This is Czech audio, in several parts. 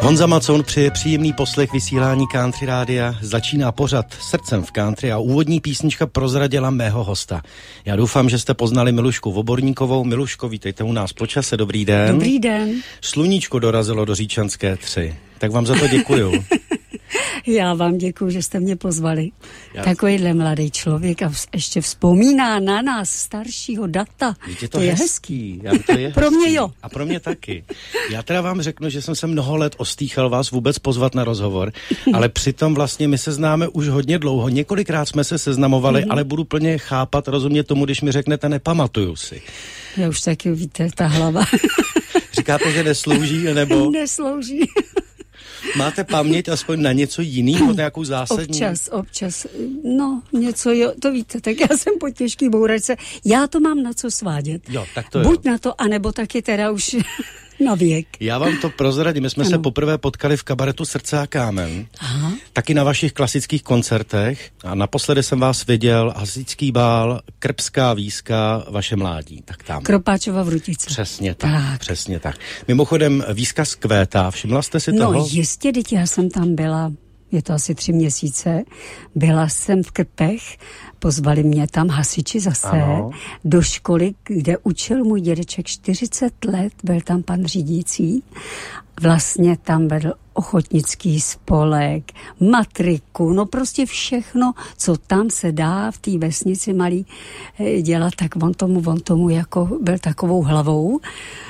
Honza Macoun přeje příjemný poslech vysílání Country Rádia. Začíná pořad Srdcem v country a úvodní písnička prozradila mého hosta. Já doufám, že jste poznali Milušku Voborníkovou. Miluško, vítejte u nás po čase, dobrý den. Dobrý den. Sluníčko dorazilo do Říčanské 3, tak vám za to děkuju. Já vám děkuju, že jste mě pozvali. Takovýhle mladý člověk a ještě vzpomíná na nás staršího data. To je hezký. Pro mě jo. A pro mě taky. Já teda vám řeknu, že jsem se mnoho let ostýchal vás vůbec pozvat na rozhovor, ale přitom vlastně my se známe už hodně dlouho. Několikrát jsme se seznamovali, ale budu plně chápat, rozumět tomu, když mi řeknete nepamatuju si. Já už taky, víte, ta hlava. Říkáte, že neslouží, nebo? Neslouží. Máte paměť aspoň na něco jiného, nějakou zásadní? Občas. No, něco, jo, to víte, tak já jsem po těžký bouračce. Já to mám na co svádět. Jo, tak to Buď na to, anebo taky teda už na věk. Já vám to prozradím. My jsme se poprvé potkali v kabaretu Srdce a kámen. Aha. Taky na vašich klasických koncertech. A naposledy jsem vás viděl Hasičský bál, Krbská Výzka, vaše mládí. Tak tam. Kropáčova Vrutice. Přesně tak, přesně tak. Mimochodem, Výzka zkvétá. Všimla jste si toho? No jistě, teď já jsem tam byla. Je to asi 3 měsíce. Byla jsem v Krpech, pozvali mě tam hasiči zase do školy, kde učil můj dědeček 40 let, byl tam pan řídící. Vlastně tam vedl ochotnický spolek, matriku, no prostě všechno, co tam se dá v té vesnici malý dělat, tak on tomu jako byl takovou hlavou.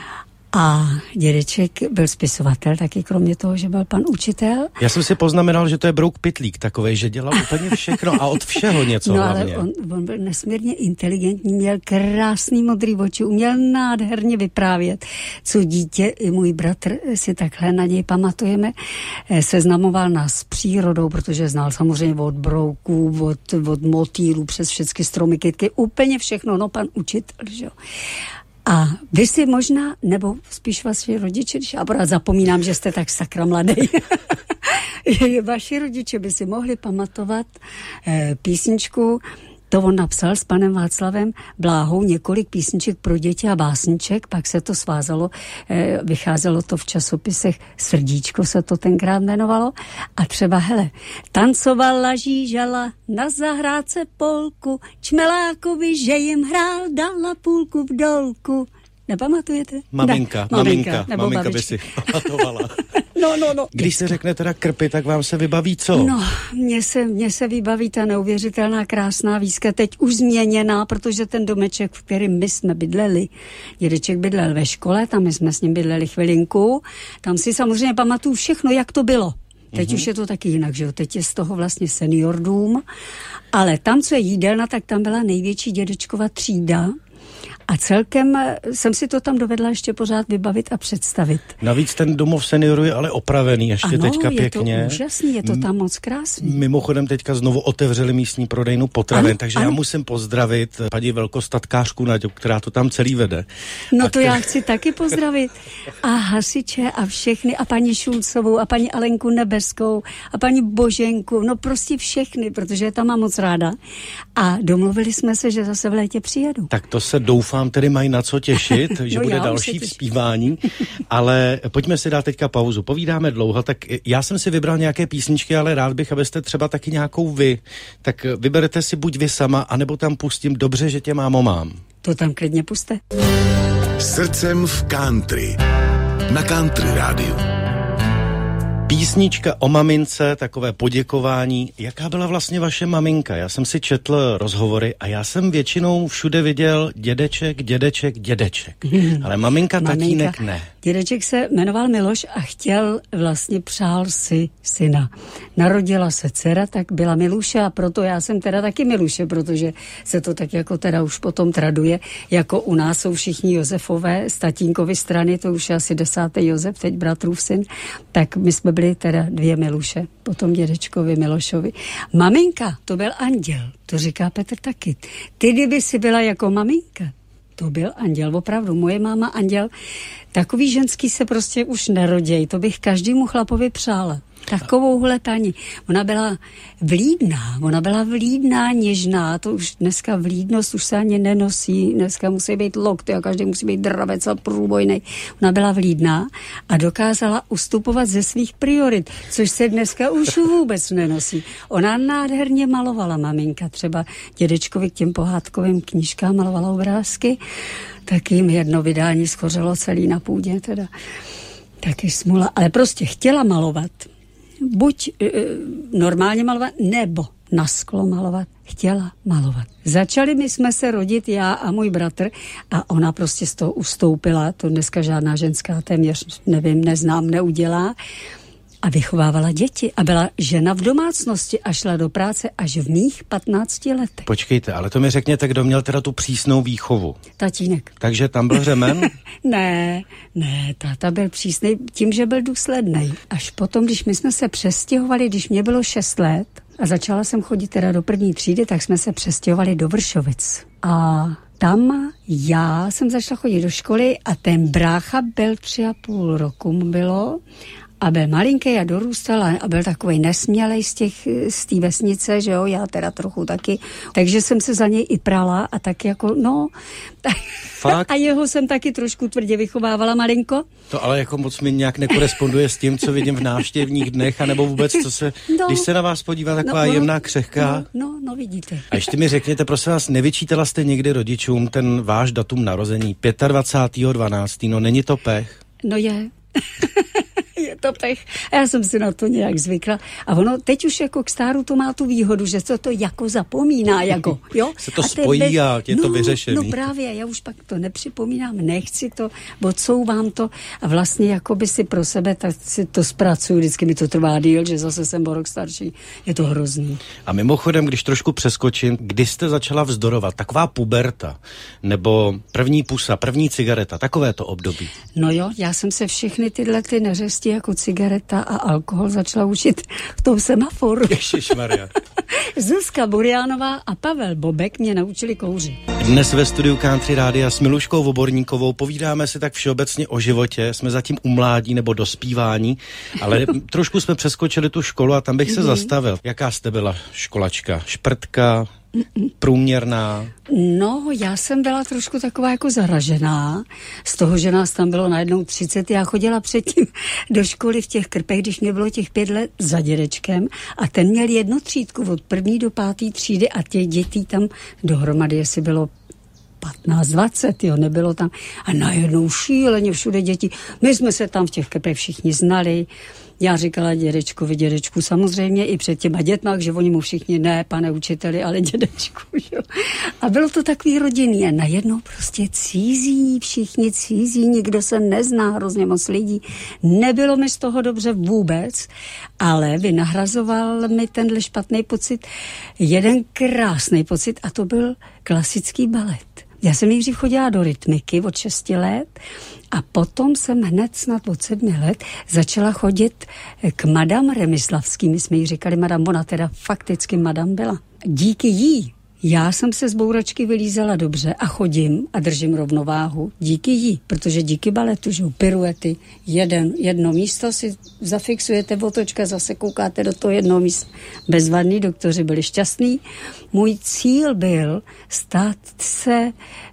A dědeček byl spisovatel, taky kromě toho, že byl pan učitel. Já jsem si poznamenal, že to je brouk pytlík takovej, že dělal úplně všechno a od všeho něco hlavně. Ale on byl nesmírně inteligentní, měl krásný modrý oči, uměl nádherně vyprávět, co dítě, i můj bratr si takhle na něj pamatujeme, seznamoval nás s přírodou, protože znal samozřejmě od brouků, od motýlů přes všechny stromy, kytky, úplně všechno, no pan učitel, že jo. A vy si možná, nebo spíš vaši rodiče, když já pořád zapomínám, že jste tak sakra mladý, vaši rodiče by si mohli pamatovat písničku, to on napsal s panem Václavem Bláhou několik písniček pro děti a básniček, pak se to svázalo, vycházelo to v časopisech Srdíčko se to tenkrát jmenovalo a třeba, hele, tancovala žížala na zahrádce polku, čmelákovi, že jim hrál, dala půlku v dolku. Nepamatujete? Maminka by si pamatovala. No. Když se řekne teda Krpy, tak vám se vybaví co? No, mně se vybaví ta neuvěřitelná krásná výzka, teď už změněná, protože ten domeček, v kterém my jsme bydleli, dědeček bydlel ve škole, tam my jsme s ním bydleli chvilinku, tam si samozřejmě pamatuju všechno, jak to bylo. Teď už je to taky jinak, že jo, teď je z toho vlastně senior dům, ale tam, co je jídelna, tak tam byla největší dědečkova třída. A celkem jsem si to tam dovedla ještě pořád vybavit a představit. Navíc ten domov seniorů je ale opravený ještě teďka pěkně. Ano, je to úžasný, je to tam moc krásný. Mimochodem teďka znovu otevřeli místní prodejnu potravin, takže já musím pozdravit paní velkostatkářku Naďu, která to tam celý vede. No to já chci taky pozdravit. A hasiče a všechny, a paní Šulcovou, a paní Alenku Nebeskou, a paní Boženku, no prostě všechny, protože je tam mám moc ráda. A domluvili jsme se, že zase v létě přijedu. Tak to se doufám tedy mají na co těšit, že bude další vzpívání, ale pojďme si dát teďka pauzu. Povídáme dlouho, tak já jsem si vybral nějaké písničky, ale rád bych, abyste třeba taky nějakou vy, tak vyberete si buď vy sama, anebo tam pustím Dobře, že tě mámo mám. To tam klidně puste. Srdcem v country. Na Country Rádiu. Písnička o mamince, takové poděkování. Jaká byla vlastně vaše maminka? Já jsem si četl rozhovory a já jsem většinou všude viděl dědeček. Ale maminka, tatínek ne. Dědeček se jmenoval Miloš a přál si syna. Narodila se dcera, tak byla Miluše a proto já jsem teda taky Miluše, protože se to tak jako teda už potom traduje, jako u nás jsou všichni Josefové z tatínkovy strany, to už je asi 10. Josef, teď bratrův syn, tak my jsme byli teda 2 Miluše, potom dědečkovi Milošovi. Maminka, to byl anděl, to říká Petr taky. Ty, kdyby si byla jako maminka, to byl anděl, opravdu, moje máma anděl. Takový ženský se prostě už neroděj, to bych každému chlapovi přála. Takovouhle paní. Ona byla vlídná, něžná, to už dneska vlídnost už se ani nenosí, dneska musí být lokty a každý musí být dravec a průbojnej. Ona byla vlídná a dokázala ustupovat ze svých priorit, což se dneska už vůbec nenosí. Ona nádherně malovala, maminka, třeba dědečkovi k těm pohádkovým knížkám malovala obrázky, tak jim jedno vydání schořelo celý na půdě, teda taky smula, ale prostě chtěla malovat. Buď normálně malovat, nebo na sklo malovat. Chtěla malovat. Začali my jsme se rodit, já a můj bratr, a ona prostě z toho ustoupila. To dneska žádná ženská téměř, nevím, neznám, neudělá. A vychovávala děti. A byla žena v domácnosti a šla do práce až v mých 15 letech. Počkejte, ale to mi řekněte, kdo měl teda tu přísnou výchovu? Tatínek. Takže tam byl řemen? Ne, táta byl přísnej tím, že byl důslednej. Až potom, když my jsme se přestěhovali, když mě bylo 6 let a začala jsem chodit teda do 1. třídy, tak jsme se přestěhovali do Vršovic. A tam já jsem začala chodit do školy a ten brácha byl 3,5 roku mu bylo a byl malinký a dorůstal a byl takovej nesmělej z té vesnice, že jo, já teda trochu taky, takže jsem se za něj i prala a tak jako, no. Fakt? A jeho jsem taky trošku tvrdě vychovávala malinko. To ale jako moc mi nějak nekoresponduje s tím, co vidím v návštěvních dnech, anebo vůbec, co se, když se na vás podívá, taková jemná, křehká. No, vidíte. A ještě mi řekněte, prosím vás, nevyčítala jste někdy rodičům ten váš datum narození, 25.12., no není to pech? No je. Je to pech. A já jsem si na to nějak zvykla. A ono teď už jako k stáru to má tu výhodu, že se to jako zapomíná, jako, jo. Se to spojí a je to vyřešený. No právě, já už pak to nepřipomínám, nechci to, odsouvám to a vlastně jako by si pro sebe, tak si to zpracuju, vždycky mi to trvá díl, že zase jsem o rok starší. Je to hrozný. A mimochodem, když trošku přeskočím, kdy jste začala vzdorovat? Taková puberta, nebo první pusa, první cigareta, takové to období? No jo, já jsem se všechny tyhle ty neřesti jako cigareta a alkohol začala učit v tom semaforu. Ježišmarja. Zuzka Buriánová a Pavel Bobek mě naučili kouřit. Dnes ve studiu Country Rádia s Miluškou Voborníkovou povídáme si tak všeobecně o životě. Jsme zatím u mládí nebo dospívání, ale trošku jsme přeskočili tu školu a tam bych se zastavil. Jaká jste byla školačka? Šprtka? Průměrná? No, já jsem byla trošku taková jako zaražená z toho, že nás tam bylo najednou 30. Já chodila předtím do školy v těch Krpech, když mě bylo těch 5 let za dědečkem a ten měl 1 třídku od 1. do 5. třídy a těch dětí tam dohromady, jestli bylo 15-20, jo, nebylo tam. A najednou šíleně všude děti. My jsme se tam v těch Krpech všichni znali. Já říkala dědečku samozřejmě i před těma dětma, že oni mu všichni, ne, pane učiteli, ale dědečku, jo. A bylo to takový rodinný a najednou prostě všichni cízí, nikdo se nezná, hrozně moc lidí. Nebylo mi z toho dobře vůbec, ale vynahrazoval mi tenhle špatný pocit jeden krásný pocit a to byl klasický balet. Já jsem nejdřív chodila do rytmiky od 6 let a potom jsem hned snad od 7 let začala chodit k madam Remislavský. My jsme jí říkali madam, ona teda fakticky madam byla. Díky jí já jsem se z bouračky vylízala dobře a chodím a držím rovnováhu. Díky jí, protože díky baletu, že piruety, jedno místo si zafixujete v otočka, zase koukáte do toho jednoho místa. Bezvadný, doktoři byli šťastní. Můj cíl byl stát se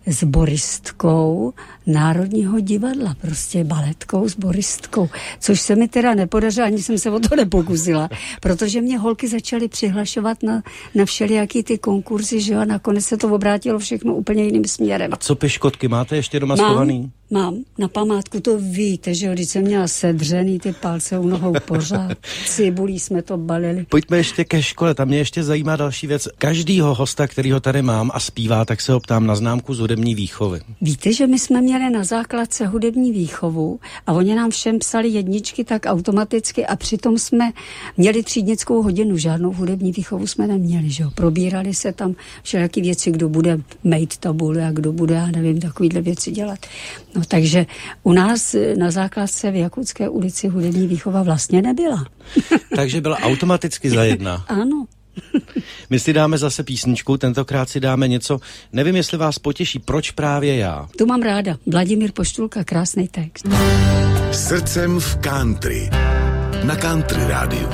sboristkou Národního divadla, prostě baletkou sboristkou, což se mi teda nepodařilo, ani jsem se o to nepokusila, protože mě holky začaly přihlašovat na všelijaký ty konkurzy, že jo, a nakonec se to obrátilo všechno úplně jiným směrem. A co piškotky, máte ještě doma schovaný? Mám, na památku, to víte, že jo, když jsem měla sedřený ty palce u nohou pořád, cibulí jsme to balili. Pojďme ještě ke škole, tam mě ještě zajímá další věc. Každýho hosta, kterýho tady mám a zpívá, tak se ho ptám na známku z hudební výchovy. Víte, že my jsme měli na základce hudební výchovu a oni nám všem psali jedničky tak automaticky a přitom jsme měli třídnickou hodinu, žádnou hudební výchovu jsme neměli, že jo. Probírali se tam všelijaký věci, kdo bude mejt tabule a kdo bude, já nevím, takovýhle věci dělat. No takže u nás na základce v Jakutské ulici hudební výchova vlastně nebyla. Takže byla automaticky za jedna. Ano. My si dáme zase písničku, tentokrát si dáme něco, nevím, jestli vás potěší, proč právě já. Tu mám ráda. Vladimír Poštulka, krásný text. Srdcem v country. na Country Rádiu.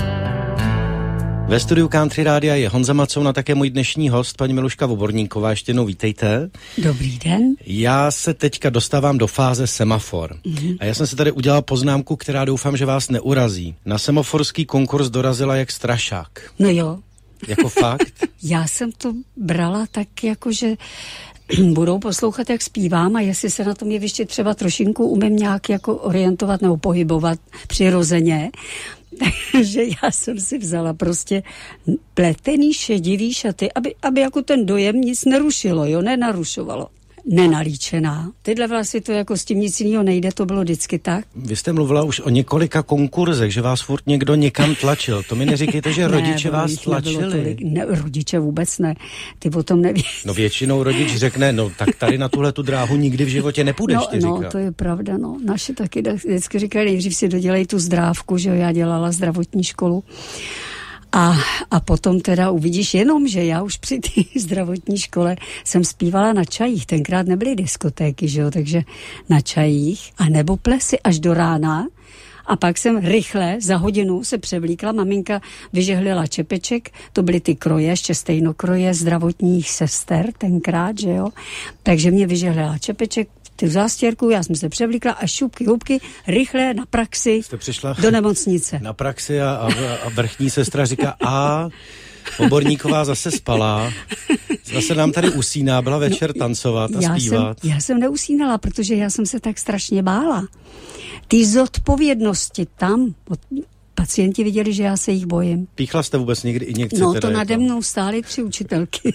Ve studiu Country Rádia je Honza Macouna, také můj dnešní host, paní Miluška Voborníková. Ještě jednou vítejte. Dobrý den. Já se teďka dostávám do fáze semafor. A já jsem si tady udělal poznámku, která doufám, že vás neurazí. Na semaforský konkurs dorazila jak strašák. No jo. Jako fakt? Já jsem to brala tak jako, že budou poslouchat, jak zpívám, a jestli se na tom jevišti třeba trošinku umím nějak jako orientovat nebo pohybovat přirozeně. Takže já jsem si vzala prostě pletený šedivý šaty, aby jako ten dojem nic nerušilo, jo, nenarušovalo. Nenalíčená. Tyhle vlasy, to jako s tím nic jiného nejde, to bylo vždycky tak. Vy jste mluvila už o několika konkurzech, že vás furt někdo někam tlačil. To mi neříkejte, že rodiče vás tlačili. Ne, rodiče vůbec ne. Ty o tom neví. No většinou rodič řekne, no tak tady na tuhle tu dráhu nikdy v životě nepůjdeš, ty říká. No, to je pravda, no. Naši taky vždycky říkali, nejdřív si dodělej tu zdrávku, že jo, já dělala zdravotní školu. A potom teda uvidíš jenom, že já už při té zdravotní škole jsem zpívala na čajích. Tenkrát nebyly diskotéky, že jo, takže na čajích. A nebo plesy až do rána. A pak jsem rychle za hodinu se převlíkla. Maminka vyžehlila čepeček. To byly ty kroje, ještě stejnokroje zdravotních sester tenkrát, že jo. Takže mě vyžehlila čepeček, tu zástěrku, já jsem se převlíkla a šupky, hubky, rychle na praxi do nemocnice. Na praxi a vrchní sestra říká, Voborníková zase spala, zase nám tady usíná, byla večer tancovat a zpívat. Já jsem neusínala, protože já jsem se tak strašně bála. Ty zodpovědnosti tam, pacienti viděli, že já se jich bojím. Píchla jste vůbec někdy injekci? No to nade mnou stály 3 učitelky.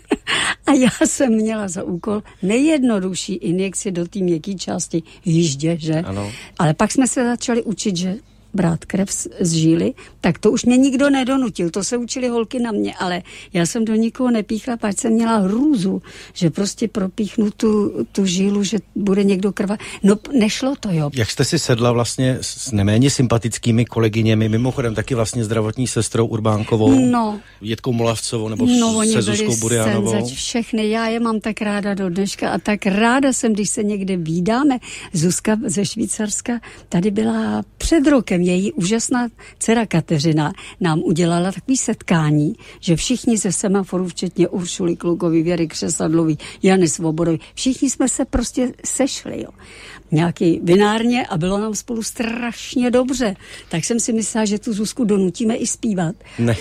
A já jsem měla za úkol nejjednodušší injekci do té měkké části jíždě, že? Ano. Ale pak jsme se začali učit, že brát krev z žíly, tak to už mě nikdo nedonutil, to se učili holky na mě, ale já jsem do nikoho nepíchla, pač jsem měla hrůzu, že prostě propíchnu tu žílu, že bude někdo krvat. No nešlo to, jo. Jak jste si sedla vlastně s neméně sympatickými kolegyněmi, mimochodem taky vlastně zdravotní sestrou Urbánkovou, Jitkou Molavcovou nebo se Zuzkou Burianovou? Všechny, já je mám tak ráda do dneška a tak ráda jsem, když se někde vídáme. Zuzka ze Švýcarska tady byla před rokem, její úžasná dcera Kateřina nám udělala takový setkání, že všichni ze semaforu, včetně Uršuly Klukový, Věry Křesadlový, Jany Svobodový, všichni jsme se prostě sešli, jo. Nějaký vinárně a bylo nám spolu strašně dobře. Tak jsem si myslela, že tu Zuzku donutíme i zpívat.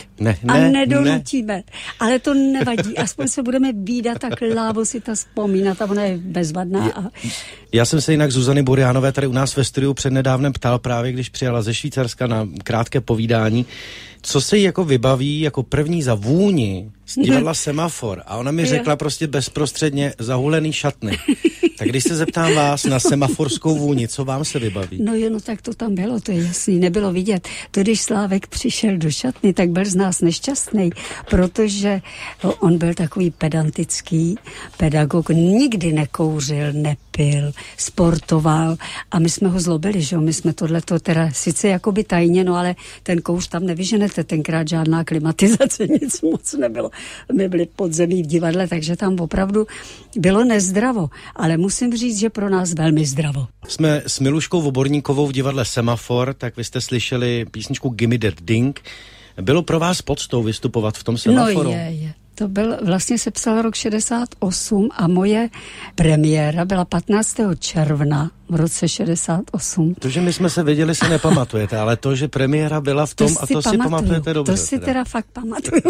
A nedonutíme. Ale to nevadí. Aspoň se budeme vídat tak lávo si ta vzpomínat a ona je bezvadná. Já jsem se jinak Zuzany Burianové tady u nás ve studiu přednedávnem ptal právě, když přijela ze Švýcarska na krátké povídání, co se jí jako vybaví jako první za vůni z divadla Semafor. A ona mi řekla prostě bezprostředně zahulený šatny. Tak když se zeptám vás na semaforskou vůni, co vám se vybaví? No tak to tam bylo, to je jasný, nebylo vidět. To, když Slávek přišel do šatny, tak byl z nás nešťastný, protože on byl takový pedantický pedagog, nikdy nekouřil, nepil, sportoval a my jsme ho zlobili, že jo, my jsme tohleto teda sice jakoby tajně, no ale ten kouř tam nevyženete, tenkrát žádná klimatizace, nic moc nebylo. My byli pod zemí v divadle, takže tam opravdu bylo nezdravo, ale musím říct, že pro nás velmi zdravo. Jsme s Miluškou Voborníkovou v divadle Semafor, tak vy jste slyšeli písničku Gimme That Ding. Bylo pro vás podstou vystupovat v tom Semaforu? No je. To byl, vlastně se psal rok 68 a moje premiéra byla 15. června v roce 68. To, že my jsme se viděli, se nepamatujete, ale to, že premiéra byla v tom, to si pamatujete dobře. To si teda fakt pamatuju.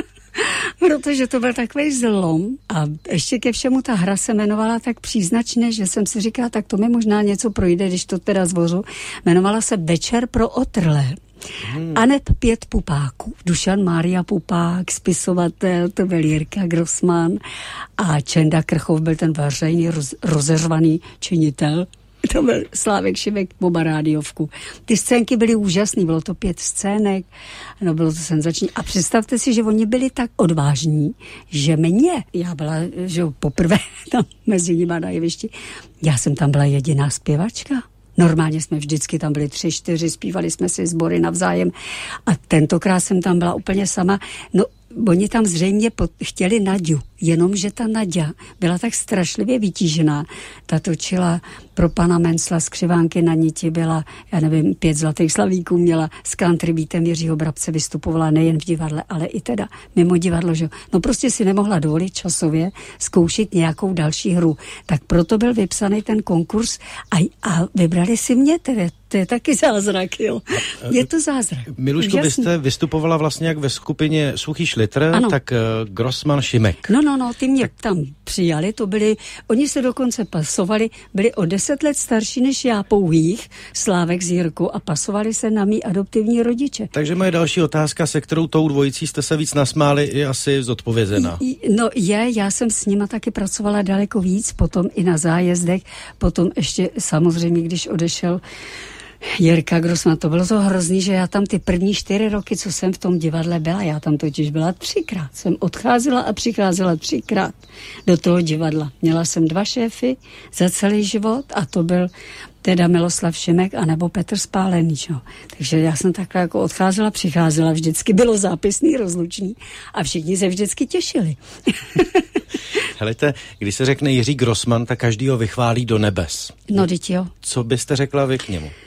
Protože to byl takový zlom a ještě ke všemu ta hra se jmenovala tak příznačně, že jsem si říkala, tak to mi možná něco projde, když to teda zvořu. Jmenovala se Večer pro otrlé. Anet 5 Pupáků, Dušan Mária Pupák, spisovatel, to byl Jirka Grossman a Čenda Krchov byl ten veřejný rozeřvaný činitel. To byl Slávek Šimek, oba rádiovku. Ty scénky byly úžasný, bylo to 5 scének, no bylo to senzační. A představte si, že oni byli tak odvážní, že já byla, že poprvé tam mezi nimi na jevišti, já jsem tam byla jediná zpěvačka. Normálně jsme vždycky tam byli 3, 4, zpívali jsme si sbory navzájem a tentokrát jsem tam byla úplně sama. No, oni tam zřejmě chtěli Naďu, jenomže ta Naďa byla tak strašlivě vytížená. Ta točila pro pana Mencla z Křivánky na niti byla, já nevím, 5 zlatých slavíků měla, s country beatem Jiřího Brabce vystupovala nejen v divadle, ale i teda mimo divadlo, že no prostě si nemohla dovolit časově zkoušet nějakou další hru. Tak proto byl vypsaný ten konkurs a vybrali si mě tedy. To je taky zázrak, jo. Je to zázrak. Miluško, vy jste vystupovala vlastně jak ve skupině Suchý šlitr, tak Grossman, Šimek. No, ty mě tam přijali, to byli, oni se dokonce pasovali, byli o 10 let starší než já pouhých, Slávek s Jirkou, a pasovali se na mý adoptivní rodiče. Takže moje další otázka, se kterou tou dvojicí jste se víc nasmáli, je asi zodpovězená. No já jsem s nima taky pracovala daleko víc, potom i na zájezdech, potom ještě samozřejmě, když odešel Jirka Grossman, to bylo to hrozný, že já tam ty první 4 roky, co jsem v tom divadle byla, já tam totiž byla 3krát. Jsem odcházela a přicházela 3krát do toho divadla. Měla jsem 2 šéfy za celý život a to byl teda Miloslav Šimek a nebo Petr Spálený. Čo? Takže já jsem takhle jako odcházela, přicházela, vždycky bylo zápisný, rozlučný a všichni se vždycky těšili. Helejte, když se řekne Jiří Grossman, tak každý ho vychválí do nebes. No, teď jo. Co byste řekla vy k němu?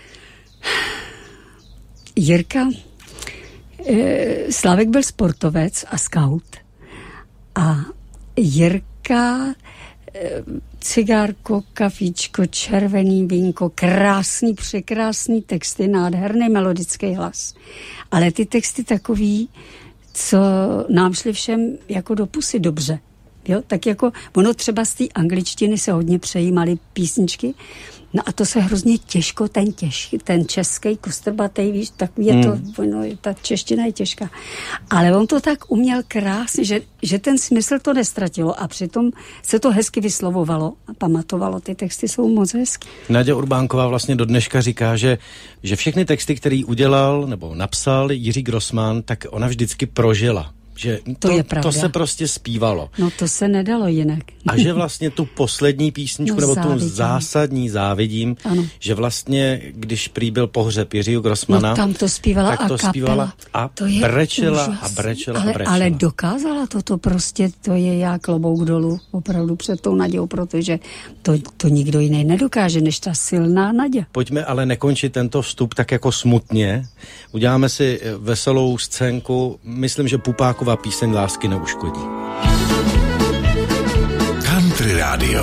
Jirka, Slávek byl sportovec a scout a Jirka cigárko, kafíčko, červený vínko, krásný, překrásný texty, nádherný melodický hlas. Ale ty texty takový, co nám šli všem jako do pusy dobře. Jo? Tak jako ono třeba z té angličtiny se hodně přejímaly písničky, no a to se hrozně těžko, ten český kostrbatej, víš, tak je to, ta čeština je těžká. Ale on to tak uměl krásně, že ten smysl to nestratilo a přitom se to hezky vyslovovalo a pamatovalo. Ty texty jsou moc hezky. Naďa Urbánková vlastně do dneška říká, že všechny texty, který udělal nebo napsal Jiří Grossman, tak ona vždycky prožila. Že to se prostě zpívalo. No to se nedalo jinak. A že vlastně tu poslední písničku, nebo tu zásadní závidím, ano. Že vlastně, když prý byl pohřeb Jiřího Grossmana, no tam to zpívala tak to zpívala a brečela. Ale dokázala to prostě, to je já klobouk dolů opravdu před tou Nadějou, protože to nikdo jiný nedokáže, než ta silná Naďa. Pojďme ale nekončit tento vstup tak jako smutně. Uděláme si veselou scénku. Myslím, že Pupákova píseň Lásky neuškodí. Country Radio.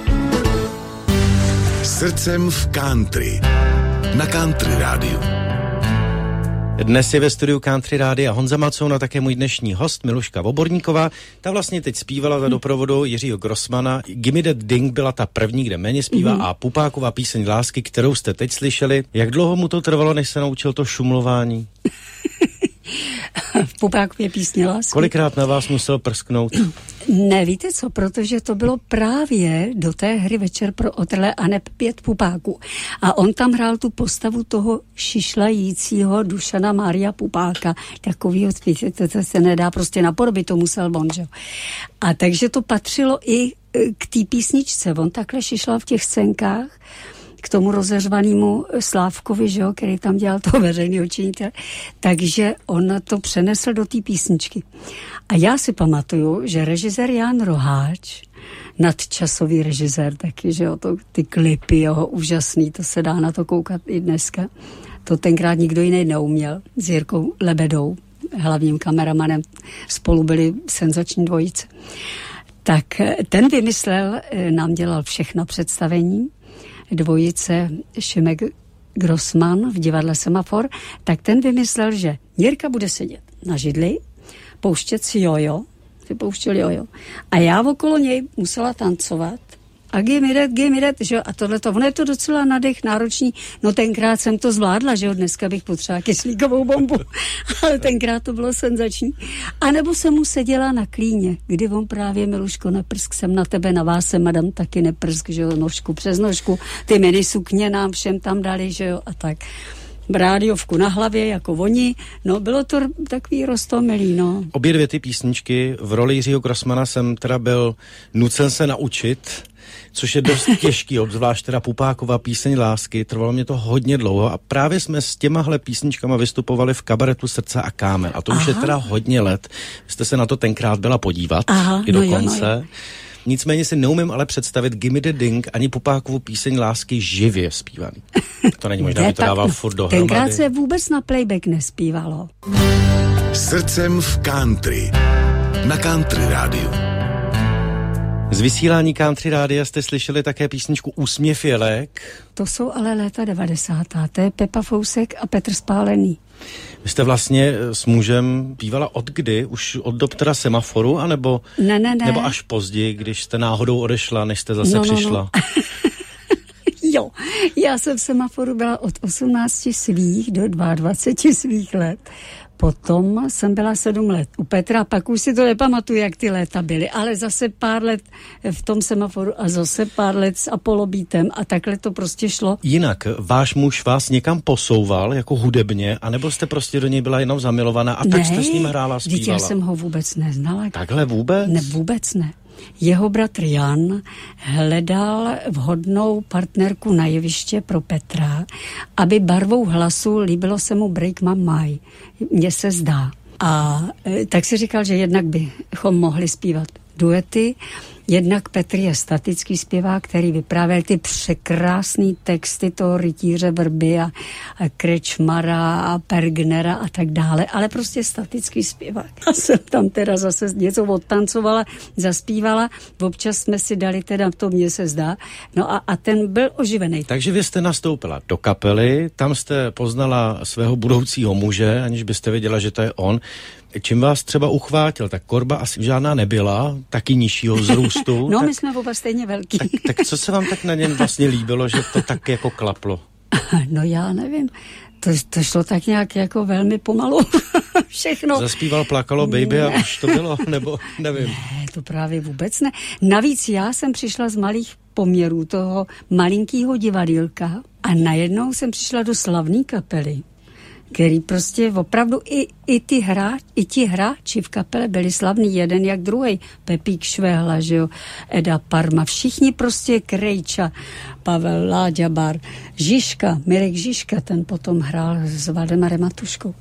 Srdcem v country. Na Country Radio. Dnes je ve studiu Country Rádia Honza Macoun a také můj dnešní host Miluška Voborníková. Ta vlastně teď zpívala za doprovodu Jiřího Grossmana. Gimme That Ding byla ta první, kde méně zpívá, a Pupákova píseň Lásky, kterou jste teď slyšeli. Jak dlouho mu to trvalo, než se naučil to šumlování? V Pupákově písni Lásky. Kolikrát na vás musel prsknout? Ne, víte co, protože to bylo právě do té hry Večer pro otrlé a neb 5 pupáků. A on tam hrál tu postavu toho šišlajícího Dušana Mária Pupáka. Takovýho, to se nedá prostě napodobit, to musel on, že? A takže to patřilo i k té písničce. On takhle šišlal v těch scénkách k tomu rozeřvanému Slávkovi, že jo, který tam dělal toho veřejného činitele, takže on to přenesl do té písničky. A já si pamatuju, že režisér Jan Roháč, nadčasový režisér taky, že jo, ty klipy jeho úžasný, to se dá na to koukat i dneska. To tenkrát nikdo jiný neuměl, s Jirkou Lebedou, hlavním kameramanem, spolu byli senzační dvojice. Tak ten vymyslel, nám dělal všechno představení, dvojice Šimek Grossman v divadle Semafor, tak ten vymyslel, že Jirka bude sedět na židli, pouštět si jojo, vypouštěl jojo. A já okolo něj musela tancovat. A gimme that, že jo, a tohleto, ono je to docela nadech náročný, no tenkrát jsem to zvládla, že jo, dneska bych potřebovala kyslíkovou bombu, ale tenkrát to bylo senzační. A nebo jsem mu seděla na klíně, kdy on právě, Miluško, neprsk jsem na tebe, na vás jsem, madam, taky neprsk, že jo, nožku přes nožku, ty mini sukně nám všem tam dali, že jo, a tak. Rádiovku na hlavě, jako oni. No, bylo to takový roztomilý, no. Obě dvě ty písničky v roli Jiřího Grossmana jsem teda byl nucen se naučit, což je dost těžký, obzvlášť teda Pupákova píseň Lásky. Trvalo mě to hodně dlouho a právě jsme s těmahle písničkama vystupovali v kabaretu Srdce a kámen. A to už je teda hodně let. Jste se na to tenkrát byla podívat, i dokonce. Nicméně si neumím ale představit Gimme the Ding ani Pupákovu píseň Lásky živě zpívaný. To není možná, by to dával furt dohromady. Tenkrát se vůbec na playback nespívalo. Srdcem v country. Na Country rádiu. Z vysílání Country rádia jste slyšeli také písničku Úsměv je lék. To jsou ale léta 90. To je Pepa Fousek a Petr Spálený. Vy jste vlastně s mužem pívala od kdy? Už od dob teda Semaforu, anebo Ne. Nebo až později, když jste náhodou odešla, než jste zase přišla? No. Jo, já jsem v Semaforu byla od 18 svých do 22 svých let. Potom jsem byla 7 let u Petra, pak už si to nepamatuju, jak ty léta byly, ale zase pár let v tom Semaforu a zase pár let s Apollo Beatem a takhle to prostě šlo. Jinak, váš muž vás někam posouval jako hudebně, anebo jste prostě do něj byla jenom zamilovaná a tak jste s ním hrála a zpívala? Ne, já jsem ho vůbec neznala. Takhle vůbec? Ne, vůbec ne. Jeho bratr Jan hledal vhodnou partnerku na jeviště pro Petra, aby barvou hlasu líbilo se mu Break My Mind. Mně se zdá. A tak si říkal, že jednak bychom mohli zpívat duety, jednak Petr je statický zpěvák, který vyprávěl ty překrásný texty toho rytíře Vrby a Krečmara a Pergnera a tak dále, ale prostě statický zpěvák. Já jsem tam teda zase něco odtancovala, zaspívala, občas jsme si dali teda, to mně se zdá, no a ten byl oživený. Takže vy jste nastoupila do kapely, tam jste poznala svého budoucího muže, aniž byste věděla, že to je on. Čím vás třeba uchvátil? Tak korba asi žádná nebyla, taky nižšího vzrůstu. No, tak, my jsme oba stejně velký. Tak co se vám tak na něm vlastně líbilo, že to tak jako klaplo? No já nevím. To šlo tak nějak jako velmi pomalu. Všechno. Zaspíval, plakalo baby a už to bylo, nebo nevím. Ne, to právě vůbec ne. Navíc já jsem přišla z malých poměrů toho malinkýho divadýlka a najednou jsem přišla do slavné kapely, který prostě opravdu i ti hráči v kapele byli slavní, jeden jak druhej. Pepík Švehla, že jo, Eda Parma, všichni prostě Krejča, Pavel Láďa Bar, Žižka, Mirek Žižka, ten potom hrál s Valdemarem Matuškou.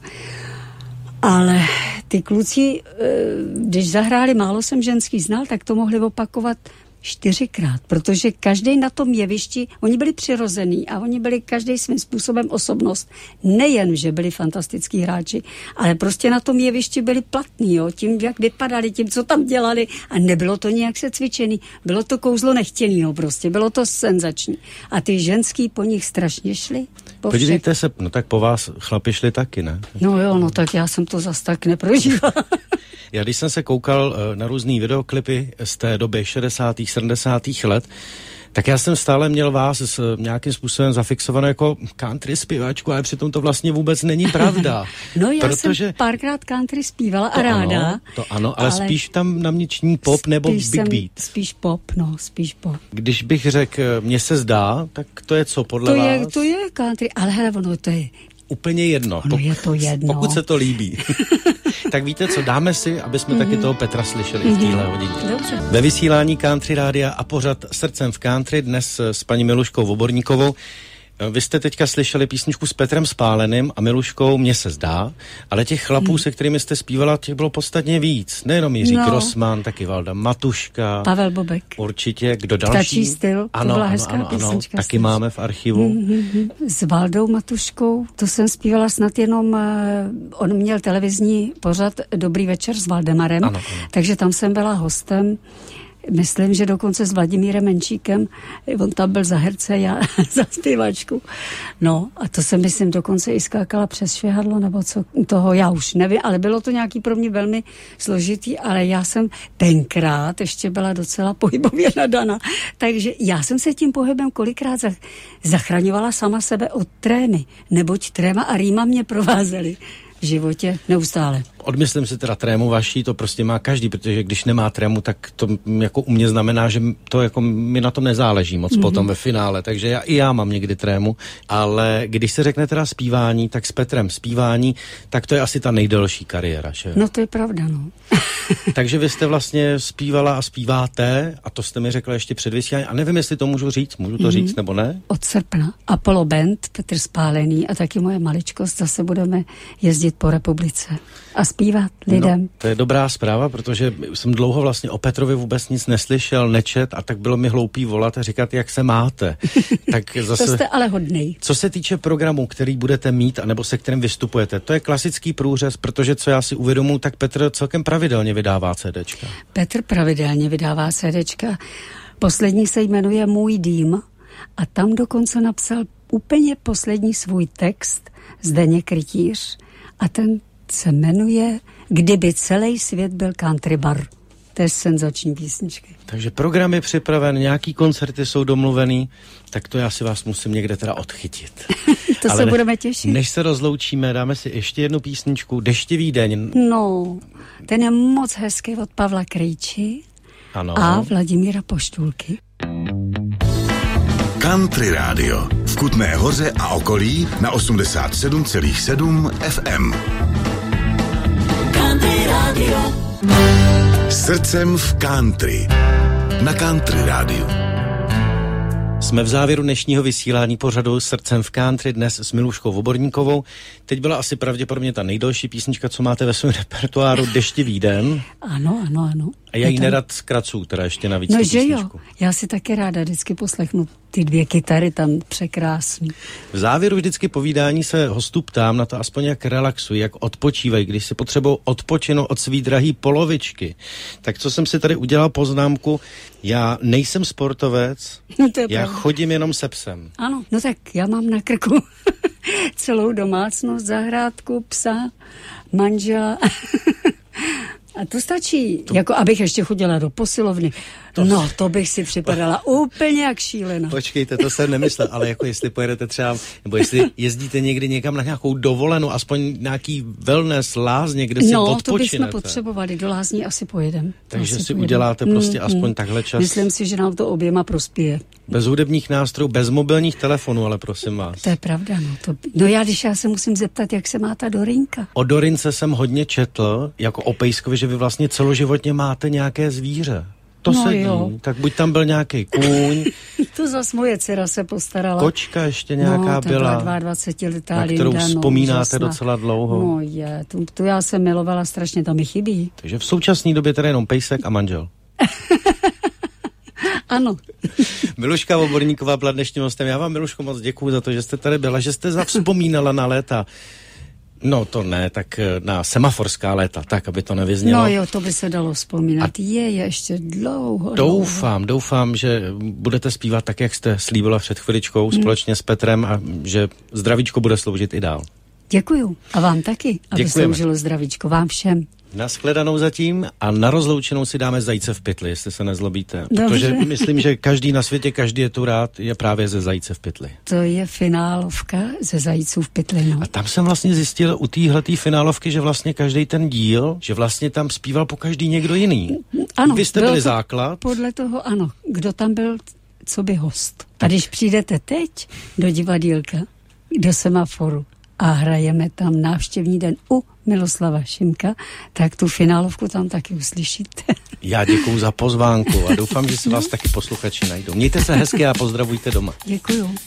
Ale ty kluci, když zahráli Málo jsem ženský znal, tak to mohli opakovat 4krát, protože každý na tom jevišti, oni byli přirozený a oni byli každý svým způsobem osobnost. Nejen, že byli fantastický hráči, ale prostě na tom jevišti byli platní, jo, tím, jak vypadali, tím, co tam dělali a nebylo to nějak se cvičený. Bylo to kouzlo nechtěnýho prostě, bylo to senzační. A ty ženský po nich strašně šli. Podívejte se, no tak po vás chlapi šli taky, ne? No jo, no tak já jsem to zas tak neprožívala. Já když jsem se koukal na různý videoklipy z té doby 60. 70. let, tak já jsem stále měl vás nějakým způsobem zafixované jako country zpěvačku, ale přitom to vlastně vůbec není pravda. No já jsem párkrát country zpívala a ráda. To ano, ale spíš tam na mniční pop nebo big beat. Spíš pop. Když bych řekl, mně se zdá, tak to je co podle vás? To je country, ale hele, ono to je úplně jedno. Je to jedno. Pokud se to líbí. Tak víte co, dáme si, aby jsme taky toho Petra slyšeli v téhle hodině. Dobře. Ve vysílání Country rádia a pořad Srdcem v country dnes s paní Miluškou Voborníkovou. Vy jste teďka slyšeli písničku s Petrem Spáleným a Miluškou, mně se zdá, ale těch chlapů, se kterými jste zpívala, těch bylo podstatně víc. Nejenom Jiří Grossman, taky Valda Matuška. Pavel Bobek. Určitě, kdo další? Ptačí styl, to byla hezká písnička. Taky máme v archivu. S Valdou Matuškou, to jsem zpívala snad jenom, on měl televizní pořad Dobrý večer s Valdemarem, takže tam jsem byla hostem. Myslím, že dokonce s Vladimírem Menčíkem, on tam byl za herce, já za zpěvačku. No a to jsem, myslím, dokonce i skákala přes švihadlo, nebo co toho, já už nevím, ale bylo to nějaký pro mě velmi složitý, ale já jsem tenkrát ještě byla docela pohybově nadaná, takže já jsem se tím pohybem kolikrát zachraňovala sama sebe od trémy, neboť tréma a rýma mě provázely v životě neustále. Odmyslím si teda trému vaší, to prostě má každý, protože když nemá trému, tak to jako u mě znamená, že to jako mi na tom nezáleží moc potom ve finále, takže já mám někdy trému, ale když se řekne teda zpívání, tak s Petrem zpívání, tak to je asi ta nejdelší kariéra, že? No to je pravda, no. Takže vy jste vlastně zpívala a zpíváte, a to jste mi řekla ještě před vysíláním, a nevím, jestli to můžu to říct, nebo ne? Od srpna. Apollo Band, Petr Spálený a taky moje maličkost, zase budeme jezdit po republice. A zaspívat lidem. No, to je dobrá zpráva, protože jsem dlouho vlastně o Petrovi vůbec nic neslyšel, nečet a tak bylo mi hloupý volat a říkat, jak se máte. Tak zase, to jste ale hodnej. Co se týče programu, který budete mít, anebo se kterým vystupujete, to je klasický průřez, protože co já si uvědomuji, tak Petr celkem pravidelně vydává CDčka. Petr pravidelně vydává CDčka. Poslední se jmenuje Můj dým a tam dokonce napsal úplně poslední svůj text Zdeněk Rytíř a ten se jmenuje Kdyby celý svět byl country bar. To je senzační písničky. Takže program je připraven, nějaký koncerty jsou domluvený, tak to já si vás musím někde teda odchytit. To se budeme těšit. Než se rozloučíme, dáme si ještě jednu písničku, Deštivý den. No, ten je moc hezký od Pavla Krejči a Vladimíra Poštulky. Country Radio v Kutné Hoře a okolí na 87,7 FM. Country Radio. Srdcem v country. Na Country Radio. Jsme v závěru dnešního vysílání pořadu Srdcem v country dnes s Miluškou Voborníkovou. Teď byla asi pravděpodobně ta nejdelší písnička, co máte ve svém repertoáru, Deštivý den. Ano. A já ji nerad zkracuju, teda ještě navíc. No, že jo, já si taky ráda vždycky poslechnu ty dvě kytary tam překrásný. V závěru vždycky povídání se hostů ptám na to aspoň jak relaxují, jak odpočívají, když si potřebují odpočinout od svý drahý polovičky. Tak co jsem si tady udělal poznámku, já nejsem sportovec, já chodím jenom se psem. Ano, no tak já mám na krku celou domácnost, zahrádku, psa, manžela. A to stačí, jako abych ještě chodila do posilovny. No, to bych si připadala úplně jak šílená. Počkejte, to jsem nemyslel, ale jako jestli pojedete třeba, nebo jestli jezdíte někdy někam na nějakou dovolenou, aspoň nějaký wellness lázně, kde si odpočinete. No, to bychom potřebovali, do lázní asi pojedem. Takže si uděláte prostě aspoň takhle čas. Myslím si, že nám to oběma prospěje. Bez hudebních nástrojů, bez mobilních telefonů, ale prosím vás. To je pravda, no. Když já se musím zeptat, jak se má ta Dorinka. O Dorince jsem hodně četl, jako o pejskovi, že vy vlastně celoživotně máte nějaké zvíře. To no sedí, jo. Tak buď tam byl nějaký kůň. To zas moje dcera se postarala. Kočka ještě nějaká byla. 22letá na kterou vzpomínáte docela dlouho. No je, tu já jsem milovala strašně, tam mi chybí. Takže v současné době teda jenom pejsek a manžel. Ano. Miluška Voborníková byla dnešním hostem. Já vám, Miluško, moc děkuju za to, že jste tady byla, že jste zavzpomínala na léta. No to ne, tak na semaforská léta, tak, aby to nevyznělo. No jo, to by se dalo vzpomínat. Je ještě dlouho. Doufám, že budete zpívat tak, jak jste slíbila před chviličkou společně s Petrem a že zdravíčko bude sloužit i dál. Děkuju. A vám taky, aby sloužilo zdravíčko. Vám všem. Nashledanou zatím a na rozloučenou si dáme Zajíce v pytli, jestli se nezlobíte. Protože myslím, že každý na světě, každý je tu rád, je právě ze Zajíce v pytli. To je finálovka ze Zajíců v pytli, no. A tam jsem vlastně zjistil u téhletý finálovky, že vlastně každý ten díl, že vlastně tam zpíval po každý někdo jiný. Ano. Vy jste byli základ. Podle toho, ano. Kdo tam byl, co by host. A když přijdete teď do divadýlka, do Semaforu, a hrajeme tam návštěvní den u Miloslava Šimka, tak tu finálovku tam taky uslyšíte. Já děkuju za pozvánku a doufám, že si vás taky posluchači najdou. Mějte se hezky a pozdravujte doma. Děkuju.